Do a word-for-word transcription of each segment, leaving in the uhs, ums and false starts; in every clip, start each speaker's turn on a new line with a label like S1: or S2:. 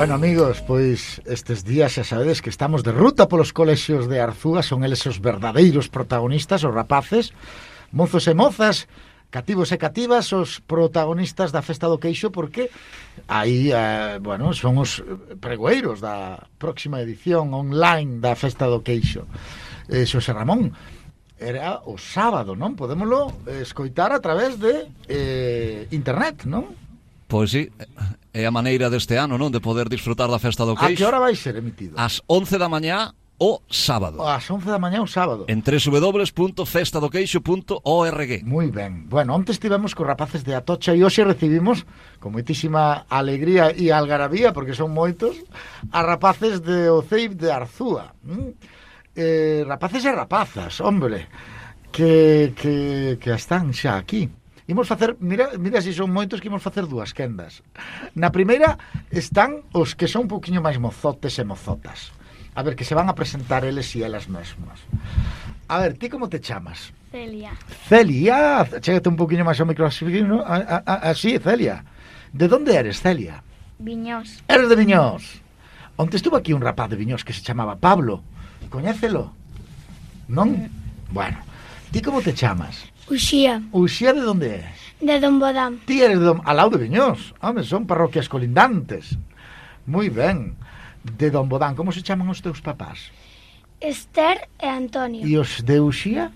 S1: Bueno, amigos, pois estes días xa sabedes que estamos de ruta polos colexios de Arzúa. Son eles os verdadeiros protagonistas, os rapaces, mozos e mozas, cativos e cativas, os protagonistas da Festa do Queixo, porque aí, eh, bueno, son os pregoeiros da próxima edición online da Festa do Queixo. eh, Xosé Ramón, era o sábado, non? Podémolo escoitar a través de eh, internet, non?
S2: Pois sí, é a maneira deste ano, non? De poder disfrutar da Festa do Queixo.
S1: A que hora vai ser emitido?
S2: Ás once da mañá o sábado.
S1: Ás once da mañá o sábado.
S2: En doble u doble u doble u punto festa do queixo punto org.
S1: Moi ben. Bueno, onte estivemos cos rapaces de Atocha e hoxe recibimos con moitísima alegría e algarabía, porque son moitos, a rapaces de O C E I P de Arzúa. ¿Mm? Eh, rapaces e rapazas, hombre, que, que, que están xa aquí. Imos facer, mira, mira se son moitos que imos facer dúas quendas. Na primeira están os que son un poquinho máis mozotes e mozotas. A ver, que se van a presentar eles e elas mesmas. A ver, ti como te chamas?
S3: Celia.
S1: Celia, chégate un poquinho máis ao micrófono, así, Celia. De onde eres, Celia?
S3: Viñós.
S1: Eres de Viñós. Onte estuvo aquí un rapaz de Viñós que se chamaba Pablo. Coñécelo? Non? Mm. Bueno, ti como te chamas?
S3: Uxía.
S1: Uxía de onde é?
S3: De Don Bodán.
S1: Ti eres de, al lado de Viñós. Home, son parroquias colindantes. Moi ben. De Don Bodán, como se chaman os teus papás?
S3: Esther e Antonio.
S1: E os de Uxía?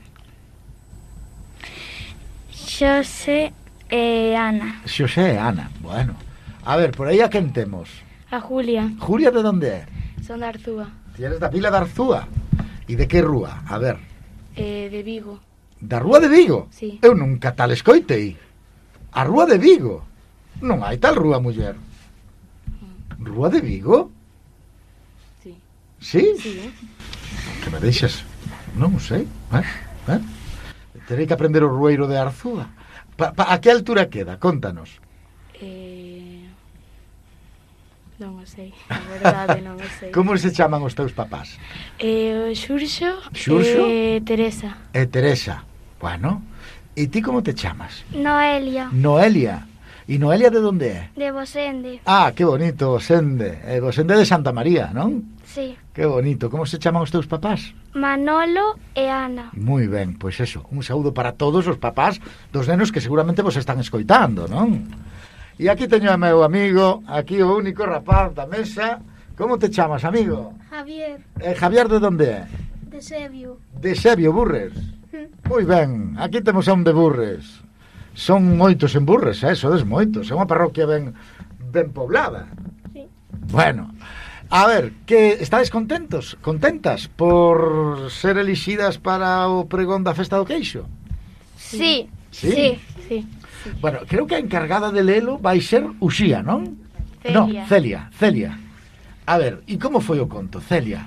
S3: Xosé e Ana.
S1: Xosé e Ana. Bueno. A ver, por aí a quen temos?
S3: A Julia.
S1: Julia de onde é?
S3: Son de Arzúa.
S1: Ti eres da vila de Arzúa. E de que rúa? A ver.
S3: Eh, de Vigo.
S1: Da rúa de Vigo?
S3: Sí.
S1: Eu nunca tal escoitei. A rúa de Vigo? Non hai tal rúa, muller. Rúa de Vigo?
S3: Sí.
S1: Sí?
S3: Sí, eh?
S1: Que me deixas? Non sei. Eh? Eh? Terei que aprender o rueiro de Arzúa. Pa, pa, a que altura queda? Contanos.
S3: Eh... Non o sei, a verdade non o sei.
S1: Como se chaman os teus papás?
S3: Eh, o Xurxo,
S1: Xurxo?
S3: e Teresa.
S1: E Teresa. Bueno. E ti como te chamas?
S3: Noelia.
S1: Noelia. E Noelia de onde é?
S3: De Bosende.
S1: Ah, que bonito, Bosende. Eh, Bosende de Santa María, non?
S3: Sí.
S1: Que bonito. Como se chaman os teus papás?
S3: Manolo e Ana.
S1: Moi ben, pois eso. Un saúdo para todos os papás dos nenos que seguramente vos están escoitando, non? E aquí teño a meu amigo, aquí o único rapaz da mesa. Como te chamas, amigo?
S3: Javier.
S1: Eh, Javier de onde é?
S3: De Sebio.
S1: De Sebio, Burres. Moi ben, aquí temos a un de Burres. Son moitos en Burres, eh? Sodes moitos. É unha parroquia ben, ben poblada.
S3: Sí.
S1: Bueno, a ver, que estades contentos, contentas por ser elixidas para o pregón da Festa do Queixo?
S3: Sí.
S1: Sí?
S3: Sí. Sí.
S1: Bueno, creo que a encargada de lelo vai ser Uxía, non?
S3: Celia.
S1: No, Celia, Celia. A ver, e como foi o conto, Celia?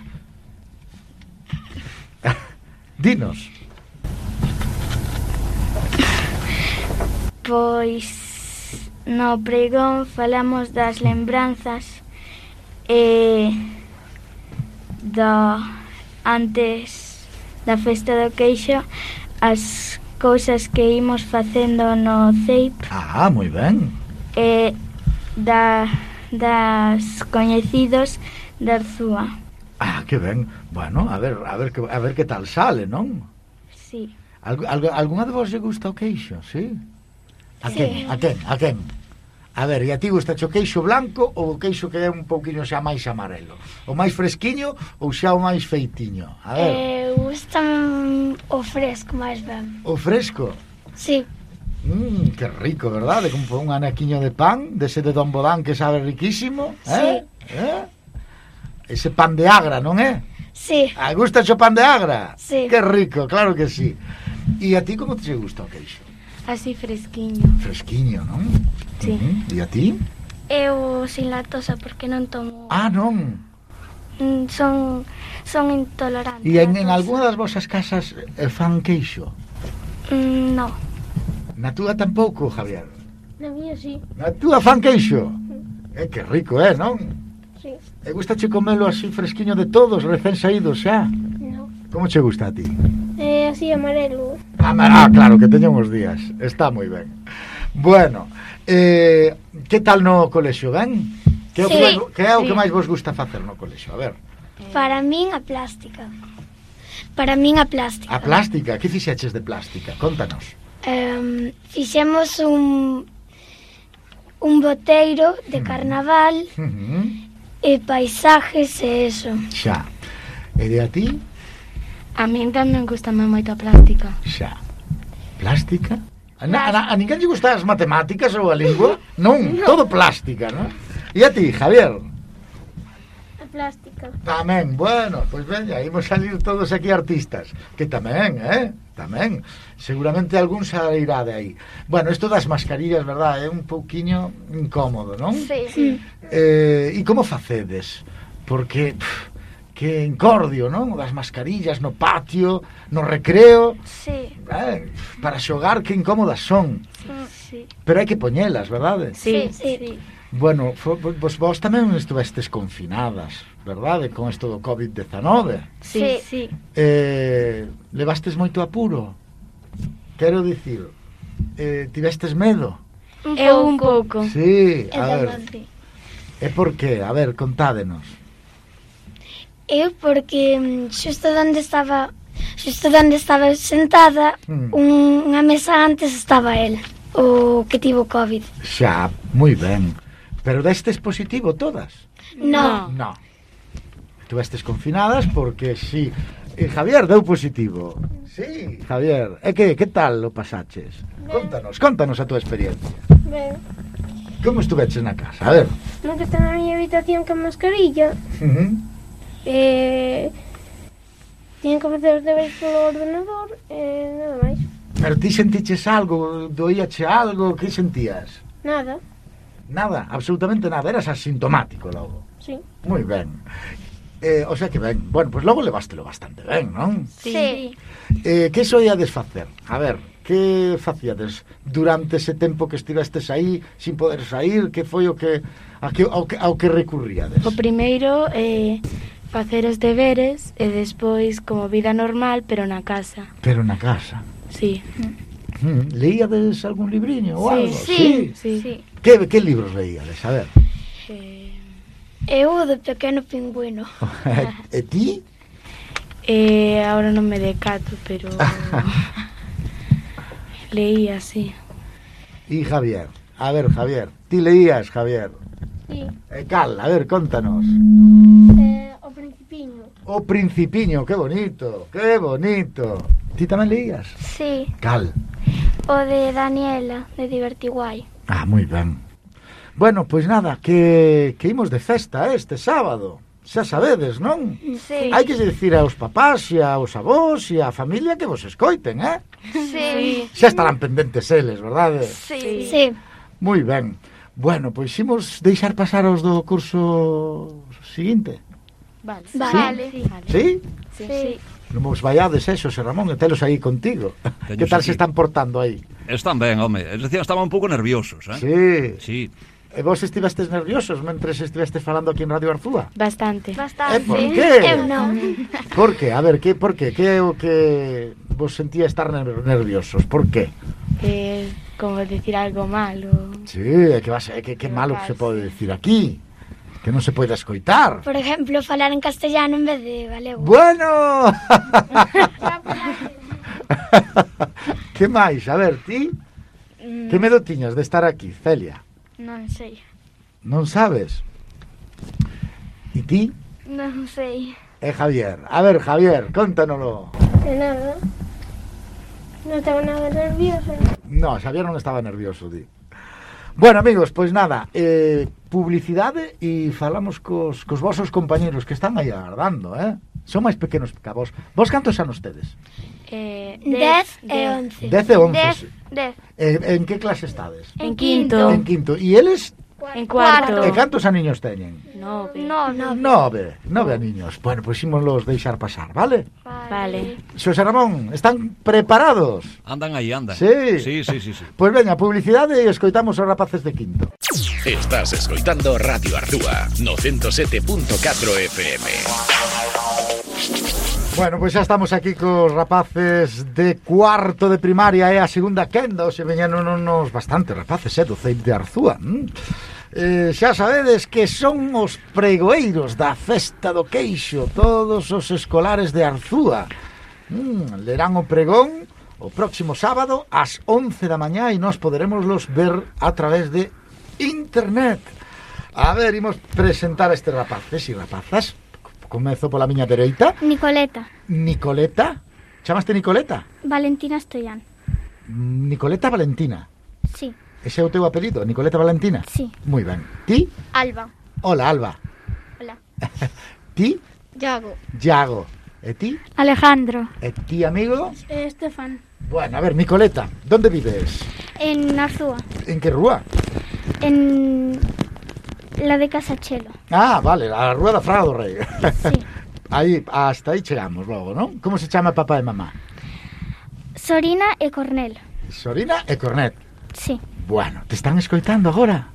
S1: Dinos.
S3: Pois no pregón falamos das lembranzas e do antes da Festa do Queixo, as cousas que imos facendo no C E I P
S1: Ah, moi ben.
S3: e da, das coñecidos de Arzúa.
S1: Ah, que ben. Bueno, a ver, a ver que a ver que tal sale, non?
S3: Sí.
S1: Algu, algu, alguna de vos lle gusta o queixo, sí? A
S3: Sí.
S1: quen? A quen? A quen? A ver, e a ti gusta o queixo blanco ou o queixo que é un pouquiño xa máis amarelo? O máis fresquiño ou xa o máis feitiño? A ver.
S3: Eh, gustame o fresco máis ben.
S1: O fresco?
S3: Sí.
S1: Mmm, que rico, verdade? Como un anaquiño de pan, dese de Don Bodán que sabe riquísimo, eh?
S3: Sí.
S1: Eh? Ese pan de Agra, non é?
S3: Sí.
S1: A gusta o pan de Agra?
S3: Sí.
S1: Que rico, claro que sí. E a ti como te gusta o queixo?
S3: Así fresquiño.
S1: Fresquiño, non?
S3: Sí.
S1: Uh-huh. E a ti?
S3: Eu sin lactosa porque non tomo.
S1: Ah, non.
S3: Mm, Son son intolerantes.
S1: E en, en
S3: á lactosa.
S1: algunha das vosas casas eh, fan queixo?
S3: Mm, no.
S1: Na túa tampouco, Javier?
S3: Na mía sí.
S1: Na túa fan queixo? Eh, que rico, eh, non?
S3: Sí.
S1: E gusta che comelo así fresquiño de todos, recén saídos xa?
S3: No.
S1: Como che gusta a ti?
S3: É así amarelo.
S1: Ah, ah, claro, que teño uns días. Está moi ben. Bueno, eh, que tal no colexio, ben? Que é o que
S4: Sí.
S1: máis, que é o
S4: Sí.
S1: que máis vos gusta facer no colexio? A ver,
S4: Para min a plástica. Para min a plástica.
S1: a plástica, que fixeches de plástica? Contanos.
S4: Um, fixemos un un boteiro de carnaval
S1: Uh -huh.
S4: e paisajes e eso.
S1: Xa. E de a ti?
S5: A min tamén gustame moito a plástica.
S1: Xa. Plástica? A, na, a, a ninguén lle gustan as matemáticas ou a lingua? Non, no. Todo plástica, non? E a ti, Javier?
S4: A plástica.
S1: Tamén, bueno, pois pues veña, imos salir todos aquí artistas. Que tamén, eh? Tamén. Seguramente algún sairá de aí. Bueno, isto das mascarillas, verdad, é un pouquiño incómodo, non?
S4: Sí. sí.
S1: Eh, e como facedes? Porque... Pff, que encordio, non? Das mascarillas no patio, no recreo.
S4: Sí.
S1: Eh, para xogar, que incómodas son.
S4: Sí.
S1: Pero hai que poñelas, verdade?
S5: Sí,
S4: sí.
S5: sí.
S1: Bueno, fo, vos, vos tamén estuvestes confinadas, verdade? Con isto do covid dezenove.
S5: Sí, sí.
S1: Eh, levastes moito apuro. Quero dicir, eh, tivestes medo?
S4: Un
S5: Eu un pouco.
S1: Sí,
S4: É
S1: a ver.
S4: verdade.
S1: E por qué? A ver, contádenos.
S4: Eu porque mm, xusto onde estaba xusto onde estaba sentada
S1: Mm.
S4: un, unha mesa antes estaba el, o que tivo COVID.
S1: Xa, moi ben. Pero destes positivo todas?
S4: No.
S1: No. Estuvestes confinadas porque sí. E Javier deu positivo. Sí, Javier. E que, que tal lo pasaches? Contanos, contanos a tua experiencia.
S6: Ben,
S1: Como estuveches na casa? A ver.
S6: non que está na miña habitación con mascarilla.
S1: Uh -huh.
S6: Eh, tiñen que facer os deberes polo ordenador e eh, nada máis.
S1: Pero ti sentiches algo? Doíache algo? Que sentías?
S6: Nada,
S1: Nada, absolutamente nada. Eras asintomático logo.
S6: sí.
S1: Moi ben. Eh, o sea que ben. Bueno, pois pues logo levástelo bastante ben, non?
S4: Sí.
S1: Eh, que soíades facer? A ver, que facíades durante ese tempo que estivestes aí sin poder sair? Que foi o que a que, ao, que, ao que recurríades?
S5: O primeiro é facer os deberes e despois como vida normal, pero na casa.
S1: Pero na casa.
S5: Sí.
S1: Hmm, leíades algún libriño ou
S5: Sí,
S1: algo?
S5: sí, sí.
S4: Sí.
S1: Que, que libros leíades? A ver.
S5: Eh,
S4: Eu o do pequeno pingüino.
S1: E ti?
S5: eh, ahora non me decato, pero leí así.
S1: E Javier. A ver, Javier. Ti leías, Javier.
S6: Sí.
S1: E cal, a ver, contanos.
S6: Eh, o principiño.
S1: O Principiño, que bonito, que bonito. Ti tamén leías?
S4: Sí.
S1: Cal?
S4: O de Daniela, de Divertiguai.
S1: Ah, moi ben. Bueno, pois nada, que, que imos de festa este sábado. Xa sabedes, non?
S4: Sí.
S1: Hai que dicir aos papás e aos avós e á familia que vos escoiten, eh?
S4: Sí.
S1: Xa estarán pendentes eles, verdade?
S4: Sí. Sí.
S1: Moi ben. Bueno, pois imos deixar pasar os do curso seguinte.
S5: Vale.
S4: Vale.
S5: Sí. Vale.
S1: Sí?
S5: Sí.
S4: Sí.
S1: Non vos vaiades, eh, Xosé Ramón, e telos aí contigo.
S2: Teños
S1: Que tal
S2: aquí.
S1: se están portando aí?
S2: Están ben, home. Es decir, estaban un pouco nerviosos, eh?
S1: Sí.
S2: Sí.
S1: E vos estivestes nerviosos mentres estivestes falando aquí en Radio Arzúa?
S5: Bastante.
S1: Eh,
S4: Bastante.
S1: por qué?
S4: Eu non.
S1: Por que? A ver, que, por que? Que é o que vos sentía estar ner- nerviosos? Por que?
S5: Eh, como decir algo malo.
S1: Sí, é que, vas, é que, que malo que se pode decir aquí. Que non se pode escoitar.
S4: Por exemplo, falar en castellano en vez de galego.
S1: Bueno! Que máis? A ver, ti? Que medo tiñas de estar aquí, Celia?
S3: Non sei.
S1: Non sabes? E ti?
S3: Non sei.
S1: E Javier? A ver, Javier, contanoslo.
S6: De nada. Non estaba nada nerviosa.
S1: No, Xavier non estaba nervioso, di. Bueno, amigos, pois nada, eh, publicidade e falamos cos, cos vosos compañeros que están aí agardando, eh? Son máis pequenos que a vos. Vos cantos anos tedes?
S5: Eh,
S4: Dez e once.
S1: Dez e once.
S3: Dez, dez.
S1: Eh, en que clase estades?
S5: En quinto.
S1: En quinto. E eles?
S5: En cuarto.
S1: E cantos aniños teñen?
S5: Nove.
S3: No, no.
S1: Nove. Nove aniños. Bueno, pois ímoslos deixar pasar, vale?
S5: Vale.
S1: Xosé Ramón, están preparados?
S2: Andan aí, andan.
S1: Sí.
S2: Sí, sí, sí, sí.
S1: Pois veña, publicidade e escoitamos os rapaces de quinto.
S7: Estás escoitando Radio Arzúa no ciento sete punto catro F M.
S1: Bueno, pois xa estamos aquí cos rapaces de cuarto de primaria e a segunda quenda, hoxe veñan unos bastante rapaces, eh, do Ceip de Arzúa. Mm? Eh, xa sabedes que son os pregoeiros da Festa do Queixo, todos os escolares de Arzúa. Mm, lerán o pregón o próximo sábado ás once da mañá e nós poderemoslos ver a través de internet. A ver, imos presentar a estes rapaces e rapazas. Comezo pola miña dereita.
S3: Nicoleta.
S1: Nicoleta. Chamaste Nicoleta?
S3: Valentina Stoyan.
S1: Nicoleta Valentina.
S3: Sí.
S1: Ese é o teu apelido, Nicoleta Valentina?
S3: Sí.
S1: Moi ben. Ti?
S3: Alba.
S1: Hola, Alba.
S3: Hola.
S1: Ti?
S6: Yago.
S1: Yago. E ti?
S3: Alejandro.
S1: E ti, amigo?
S6: Eh, Estefan.
S1: Bueno, a ver, Nicoleta, ¿dónde vives?
S3: En Arzúa.
S1: ¿En qué rúa?
S3: En la de Casachelo.
S1: Ah, vale, a rúa da Fraga do Rei.
S3: Sí.
S1: Aí, hasta aí chegamos logo, non? Como se chama papá e mamá?
S3: Sorina e Cornel.
S1: Sorina e Cornet.
S3: Sí.
S1: Bueno, te están escoitando agora?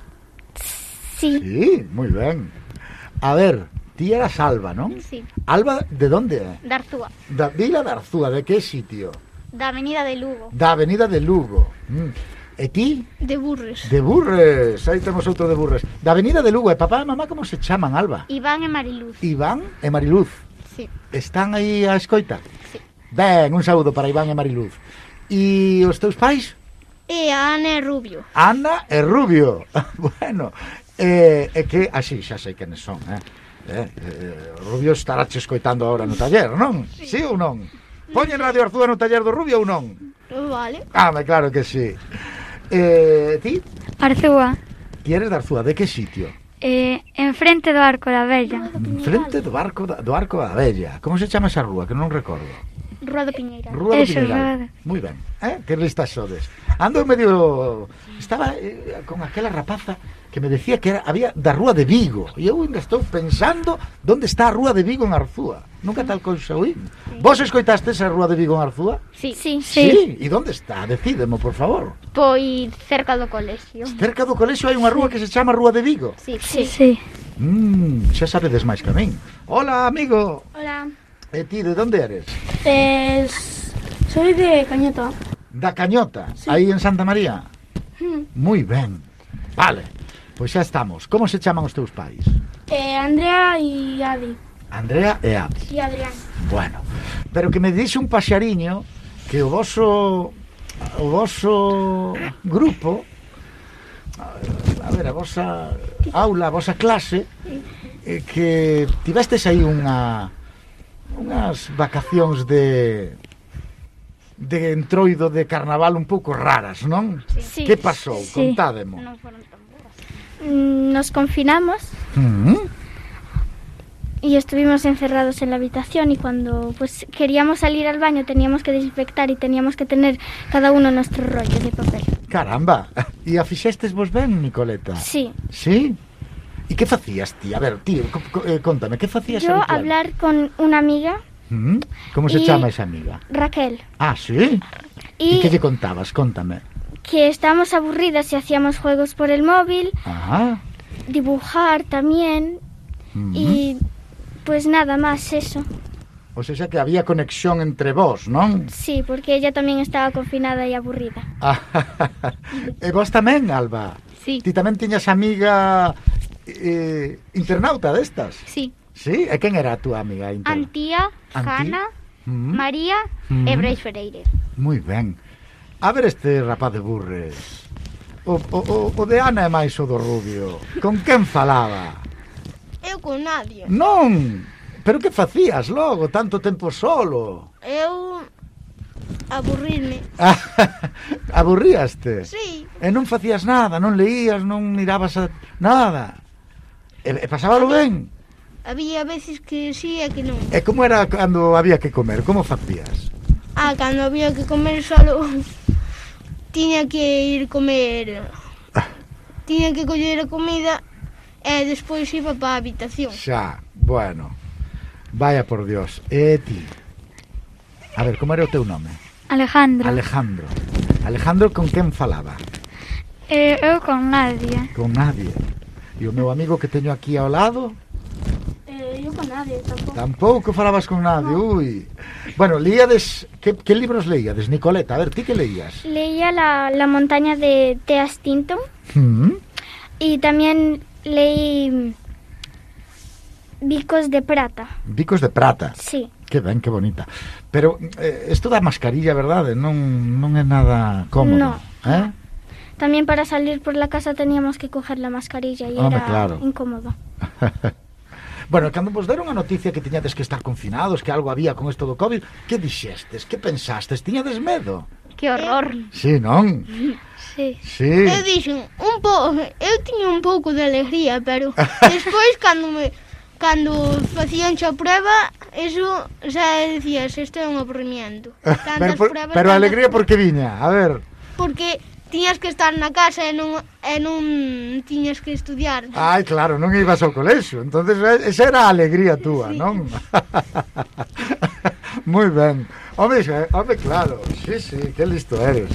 S3: Sí.
S1: Sí, moi ben. A ver, ti eras Alba, non?
S3: Sí.
S1: Alba, de donde é?
S3: De Arzúa.
S1: Da Vila de Arzúa, de que sitio?
S3: Da Avenida de Lugo.
S1: Da Avenida de Lugo. Mm. E ti?
S6: De Burres.
S1: De Burres, aí temos outro de Burres. Da Avenida de Lugo, e papá e mamá como se chaman, Alba?
S3: Iván e Mariluz.
S1: Iván e Mariluz.
S3: Sí.
S1: Están aí a escoita?
S3: Sí.
S1: Ben, un saúdo para Iván e Mariluz. E os teus pais?
S6: E a Ana e Rubio.
S1: Ana e Rubio. Bueno, eh, é que así xa sei quenes son, eh? Eh, eh, Rubio estará che escoitando agora no taller, non? Sí, sí ou non? Poñen Radio Arzúa no taller do Rubio ou non?
S6: Vale.
S1: Ah, me claro que sí. Eh, ti?
S3: Arzúa.
S1: Ti eres de Arzúa, de que sitio?
S3: Eh, enfrente do Arco da Vella.
S1: Frente do barco da, do Arco da Vella. Como se chama esa rúa, que non recordo?
S3: Rúa do Piñeira.
S1: Rúa do
S3: Eso,
S1: Piñeral. Moi ben, eh? Que listas sodes. Ando medio... Estaba eh, con aquela rapaza que me decía que era, había da Rúa de Vigo. E eu ainda estou pensando onde está a Rúa de Vigo en Arzúa. Nunca tal cousa oí. Sí. Vos escoitaste esa Rúa de Vigo en Arzúa?
S3: Sí. Sí.
S1: Sí. E onde está? Decídemo, por favor.
S3: Pois cerca do colexio.
S1: Cerca do colexio hai unha rúa que se chama Rúa de Vigo.
S3: Sí. Sí. Sí.
S1: Mm, xa sabedes máis que a min. Hola, amigo.
S6: Hola.
S1: E ti, de onde eres?
S6: Eh, soy de Cañota.
S1: Da Cañota, sí. Aí en Santa María.
S6: Mm.
S1: Moi ben. Vale, pois xa estamos. Como se chaman os teus pais?
S6: Eh, Andrea y Adi.
S1: Andrea e Adi.
S6: Y Adrián.
S1: Bueno, pero que me dixe un paxariño que o voso o voso grupo, a ver, a vosa aula, a vosa clase, eh, que tivestes aí unha unhas vacacións de de entroido de carnaval un pouco raras, non?
S3: Sí.
S1: Que pasou?
S3: Sí.
S1: Contádemo.
S3: Non foron tan boas. Nos confinamos
S1: ¿Mm?
S3: y estuvimos encerrados en la habitación, y cuando pues queríamos salir al baño teníamos que desinfectar y teníamos que tener cada uno nuestro rollo de papel.
S1: Caramba, e a fixestes vos ben, Nicoleta?
S3: Sí.
S1: Sí? E que facías ti? A ver, tío, eh, contame, que facías
S3: Yo
S1: habitual?
S3: hablar con una amiga,
S1: ¿Mm? Como se
S3: y-
S1: chama esa amiga?
S3: Raquel,
S1: Ah, sí? E
S3: y
S1: que lle contabas? Contame.
S3: que estábamos aburridas y hacíamos juegos por el móvil,
S1: Ah.
S3: dibujar también,
S1: Mm.
S3: y pues nada más eso.
S1: O sea, que había conexión entre vos, non?
S3: Sí, porque ella también estaba confinada y aburrida.
S1: Ah, e vos tamén, Alba?
S3: Sí.
S1: Ti tamén tiñas amiga eh, internauta destas?
S3: Sí.
S1: Sí? E quen era a túa amiga internauta?
S3: Antía,
S1: Antí?
S3: Jana,
S1: Mm.
S3: María
S1: Mm.
S3: e Brais Freire.
S1: Moi ben. A ver este rapaz de Burres. O, o, o, o de Ana é máis o do Rubio. Con quen falaba?
S6: Eu con nadie.
S1: Non! Pero que facías logo, tanto tempo solo?
S6: Eu aburrirme.
S1: Aburríaste?
S6: Sí.
S1: E non facías nada, non leías, non mirabas a... nada. E, e pasábalo ben?
S6: Había veces que sí e que non.
S1: E como era cando había que comer? Como facías?
S6: Ah, cando había que comer solo tiña que ir comer. Tiña que coller a comida e despois iba para a habitación.
S1: Xa, bueno. Vaya por Dios. E ti? A ver, como era o teu nome?
S3: Alejandro.
S1: Alejandro. Alejandro con quen falaba?
S3: Eh, eu con Nadia.
S1: Con nadie. E o meu amigo que teño aquí ao lado?
S6: Eh, eu con nadie tampouco.
S1: Tampouco falabas con nadie, ui. Bueno, leíades... Que, que libros leíades, Nicoleta? A ver, ti que leías?
S3: Leía la, la montaña de Thea Stinton,
S1: ¿Mm?
S3: Y también leí Bicos de Prata.
S1: Bicos de Prata.
S3: Sí.
S1: Que ben, que bonita. Pero eh, esto da mascarilla, verdade? Non, non é nada cómodo.
S3: No.
S1: Eh?
S3: También para salir por la casa teníamos que coger la mascarilla y
S1: Hombre,
S3: era
S1: claro.
S3: incómodo.
S1: Bueno, cando vos deron a noticia que tiñades que estar confinados, que algo había con esto do COVID, que dixestes? Que pensastes? Tiñades medo?
S3: ¡Qué horror!
S1: Sí, non?
S3: Sí.
S1: Sí.
S6: Eu dixen, un pouco, eu tiña un pouco de alegría, pero despois cando me cando facían a prueba, eso xa decías, isto é un aburrimiento.
S1: Pero, por,
S6: pruebas,
S1: pero a
S6: tantas
S1: alegría por
S6: pruebas.
S1: que viña? A ver.
S6: Porque tiñas que estar na casa e non, e non tiñas que estudiar.
S1: Ai, claro, non ibas ao colexio. Entonces esa era a alegría túa, sí. Non? Moi ben. Home, home, claro. Sí, sí, que listo eres.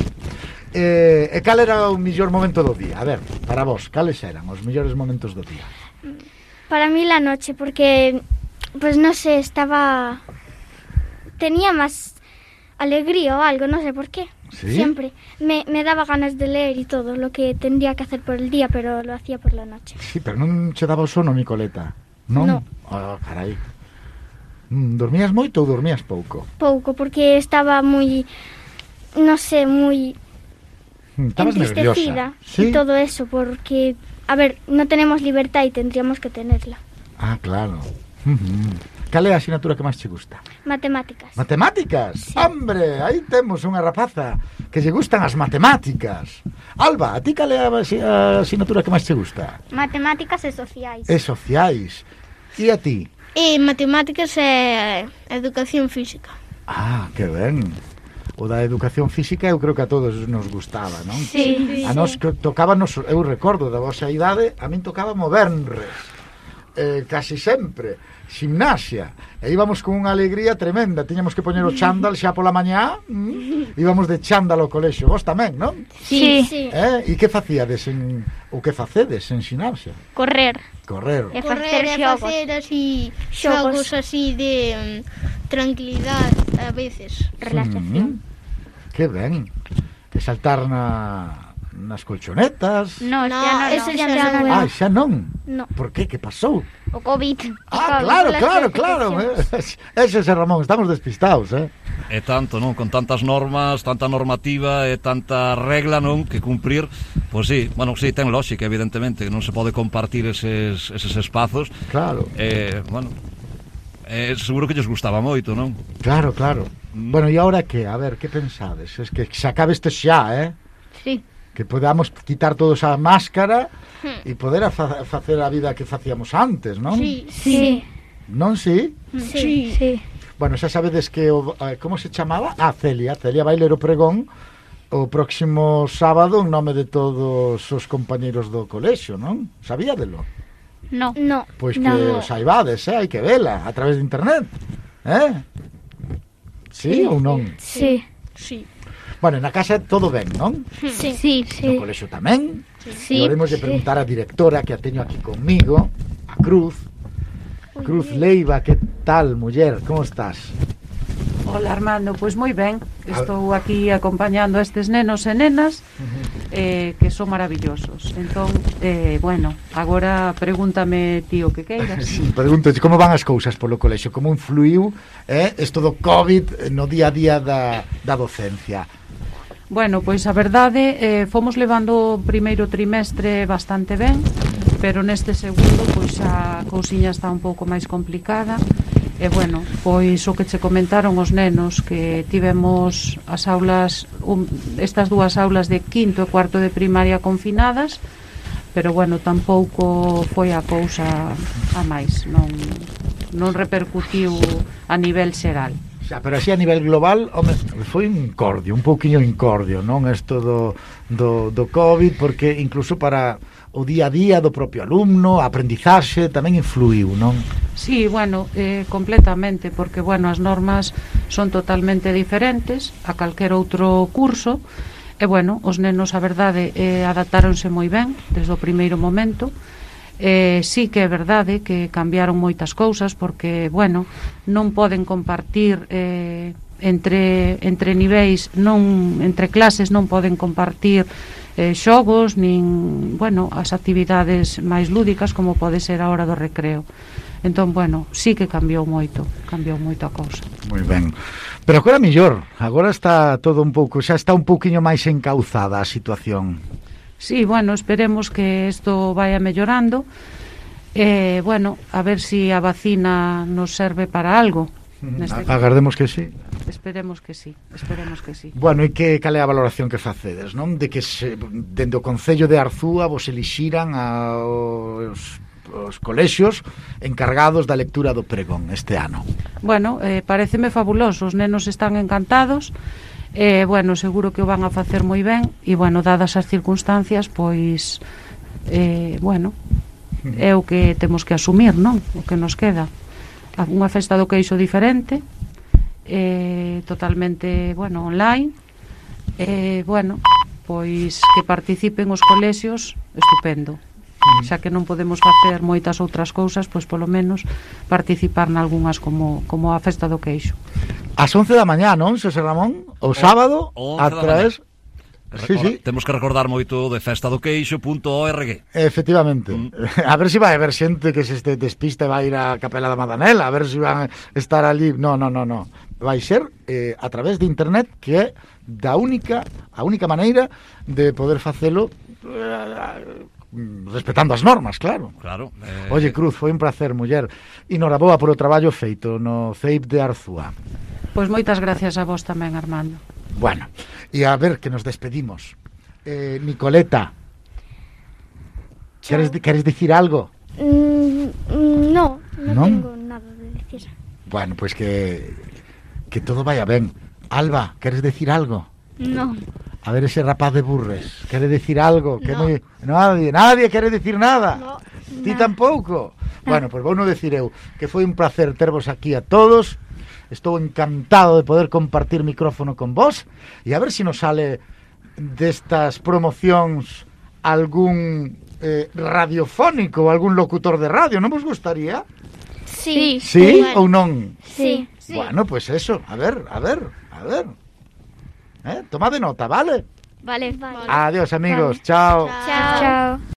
S1: Eh, e cal era o mellor momento do día? A ver, para vos, cales eran os mellores momentos do día?
S3: Para mí la noche, porque, pues no sé, estaba... Tenía más alegría o algo, no sé por qué.
S1: ¿Sí?
S3: Siempre. Me, me daba ganas de leer y todo lo que tendría que hacer por el día, pero lo hacía por la noche.
S1: Sí, pero non che daba o sono, Nicoleta? Non?
S3: No.
S1: Oh, carai. Mm, dormías moito ou dormías pouco?
S3: Pouco, porque estaba muy, no sé, muy
S1: Mm, estabas
S3: entristecida.
S1: nerviosa. ¿Sí?
S3: Y todo eso, porque, a ver, no tenemos libertad y tendríamos que tenerla.
S1: Ah, claro. Uh-huh. Cal é a asignatura que máis che gusta?
S3: Matemáticas.
S1: Matemáticas?
S3: Sí.
S1: Hombre, aí temos unha rapaza que lle gustan as matemáticas. Alba, a ti cal é a, a asignatura que máis che gusta?
S3: Matemáticas e sociais.
S1: E sociais. E a ti?
S6: E matemáticas e educación física.
S1: Ah, que ben. O da educación física eu creo que a todos nos gustaba, non?
S3: Sí.
S1: A nos que tocábanos, eu recordo da vosa idade, a min tocaba moverres. Eh, casi sempre gimnasia, e íbamos con unha alegría tremenda, tiñamos que poñer o chándal xa pola mañá, mm, íbamos de chándal ao colexio, vos tamén, non?
S3: Sí. sí.
S1: Eh? E que facíades en, o que facedes en gimnasia?
S3: Correr.
S1: Correr.
S3: E
S6: Correr
S3: facer
S6: e
S3: xogos.
S6: facer así
S3: Xogos.
S6: xogos así de um, tranquilidade a veces.
S3: Relaxación.
S1: Mm, que ben. E saltar na, nas colchonetas.
S3: No,
S6: No,
S3: xa no,
S6: eso
S3: no.
S6: xa
S3: xa
S6: non.
S1: Ah, xa non.
S3: No.
S1: Por que? Que pasou?
S3: O COVID.
S1: Ah,
S3: O COVID,
S1: claro,
S3: las
S1: claro, claro.
S3: repeticiones.
S1: Eh. Ese é Ramón, estamos despistados, eh?
S2: É tanto, non? Con tantas normas, tanta normativa e tanta regla, non? Que cumprir. Pois sí, bueno, sí, ten lógica, evidentemente, que non se pode compartir eses, eses espazos.
S1: Claro.
S2: Eh, bueno, eh, seguro que lles gustaba moito, non?
S1: Claro, claro. Mm. Bueno, e agora que? A ver, que pensades? Es que se acabe este xa, eh?
S3: Sí.
S1: Que podamos quitar todos a máscara e poder a fa facer a vida que facíamos antes, non?
S6: Sí.
S3: Sí.
S1: Non, sí?
S3: Sí. Sí.
S1: Bueno, xa sabedes que o, eh, como se chamaba? Ah, Celia, Celia vai ler o pregón o próximo sábado en nome de todos os compañeiros do colexio, non? Sabíadelo?
S3: No. No.
S1: Pois que
S3: no.
S1: o saibades, eh? Hai que vela a través de internet, eh? Sí, sí ou non?
S3: Sí.
S6: Sí.
S1: Bueno, na casa todo ben, non?
S3: Sí. Sí.
S1: No colexio tamén.
S3: Sí.
S1: E oremos de preguntar á directora que a teño aquí conmigo, a Cruz. Cruz Leiva, que tal, muller? Como estás?
S8: Hola Armando, pois moi ben. Estou aquí acompañando a estes nenos e nenas eh, que son maravillosos. Entón, eh, bueno, agora pregúntame ti o que queiras.
S1: Sí, pregúntate como van as cousas polo colexio, como influiu eh, isto do COVID no día a día da, da docencia.
S8: Bueno, pois a verdade, eh, fomos levando o primeiro trimestre bastante ben, pero neste segundo pois a cousiña está un pouco máis complicada. E bueno, pois o que che comentaron os nenos, que tivemos as aulas, un, estas dúas aulas de quinto e cuarto de primaria confinadas, pero bueno, tampouco foi a cousa a máis, non, non repercutiu a nivel xeral.
S1: Xa, pero así a nivel global, home, foi un incordio, un pouquiño incordio, non? Isto do, do, do COVID, porque incluso para o día a día do propio alumno, a aprendizaxe tamén influiu, non?
S8: Sí, bueno, eh, completamente, porque, bueno, as normas son totalmente diferentes a calquer outro curso, e, bueno, os nenos, a verdade, eh, adaptáronse moi ben desde o primeiro momento, Eh, sí que é verdade que cambiaron moitas cousas porque, bueno, non poden compartir eh, entre, entre niveis, non entre clases non poden compartir eh, xogos nin, bueno, as actividades máis lúdicas como pode ser a hora do recreo. Entón, bueno, sí que cambiou moito, cambiou moito a cousa.
S1: Moi ben. Pero agora mellor, agora está todo un pouco, xa está un pouquiño máis encauzada a situación.
S8: Sí, bueno, esperemos que isto vaya mellorando. Eh, bueno, a ver si a vacina nos serve para algo.
S1: Neste Agardemos que sí.
S8: Esperemos que sí, esperemos que sí.
S1: Bueno, e que cal é a valoración que facedes, non? De que se, dende o Concello de Arzúa vos elixiran aos os colexios encargados da lectura do pregón este ano.
S8: Bueno, eh, pareceme fabuloso, os nenos están encantados, eh, bueno, seguro que o van a facer moi ben, e, bueno, dadas as circunstancias, pois, eh, bueno, é o que temos que asumir, non? O que nos queda. Unha festa do queixo diferente, eh, totalmente, bueno, online, eh, bueno, pois que participen os colexios, estupendo. Xa que non podemos facer moitas outras cousas, pois polo menos participar nalgunhas como, como a festa do queixo.
S1: Ás once da mañá, non, Xosé Ramón? O sábado, a través... Sí, sí.
S2: Temos que recordar moito de festa do queixo punto org.
S1: Efectivamente. Mm. A ver se si vai haber xente que se este despiste vai ir a Capela da Madanela, a ver se si van estar ali. No, no, no, no. Vai ser eh, a través de internet, que é da única, a única maneira de poder facelo eh, respetando as normas, claro.
S2: Claro. Eh...
S1: Oye, Cruz, foi un placer, muller. E noraboa por o traballo feito no C E I P de Arzúa.
S8: Pois moitas gracias a vos tamén, Armando.
S1: Bueno, e a ver que nos despedimos. Eh, Nicoleta, queres, queres dicir algo?
S3: Mm, no, no
S1: ¿Non?
S3: tengo nada de decir.
S1: Bueno, pues que que todo vaya ben. Alba, queres decir algo?
S3: No.
S1: A ver ese rapaz de Burres, quere decir algo? Que
S3: No.
S1: moi... Nadie, nadie quere decir nada.
S3: No.
S1: Ti
S3: No.
S1: tampouco. Bueno, pois pues vou non decir eu que foi un placer tervos aquí a todos. Estou encantado de poder compartir micrófono con vos e a ver se si nos sale destas promocións algún eh, radiofónico ou algún locutor de radio, non vos gustaría?
S3: Sí.
S1: Sí
S3: Bueno.
S1: ou non?
S3: Sí.
S6: Sí.
S1: Bueno, pois pues eso, a ver, a ver, a ver. Eh, toma de nota, vale?
S3: Vale, vale.
S1: Adiós, amigos,
S3: Vale.
S1: chao.
S3: Chao. Chao.